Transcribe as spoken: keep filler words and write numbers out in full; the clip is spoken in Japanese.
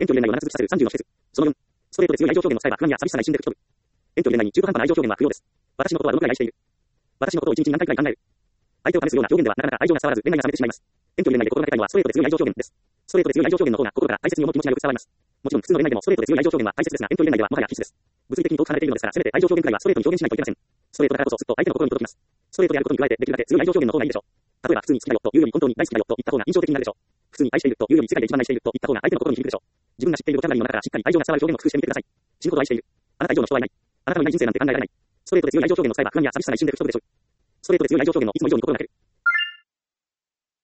遠距離恋愛を長続きさせるさんじゅうの秘訣。そのよん、ストレートで強い愛情表現を使えば不安や寂しさが一瞬で吹き飛ぶ。遠距離恋愛に中途半端な愛情表現は不要です。私のことはどのくらい愛している。私のことを一日に何回くらい考える。相手を試すような表現ではなかなか愛情が伝わらず恋愛が冷めてしまいます。遠距離恋愛で心がけたいのはストレートで強い愛情表現です。ストレートで強い愛情表現の方が心から大切に思う気持ちがよく伝わります。もちろん普通の恋愛でもストレートで強い愛情表現は大切ですが、遠距離恋愛ではもはや必須です。物理的に遠く離れているのですから、せめて愛情表現くらいはストレートに表現しないといけません。ストレートだからこそずっと相手の心に届きます。ストレートであることに加えてできるだけ強い愛情表現の方がいいでしょう。例えば普通に好きだよというより本当に大好きだよと言った方が印象的になるでしょう。普通に愛しているというより世界で一番愛していると言った方が相手の心に響くでしょう。自分が知っているボキャブラリーの中からしっかり愛情が伝わる表現を工夫してみてください。死ぬほど愛している。あなた以上の人はいない。あなたのいない人生なんて考えられない。ストレートで強い愛情表現の使えば不安や寂しさが一瞬で吹き飛ぶでしょう。ストレートで強い愛情表現のいつも以上に心がける。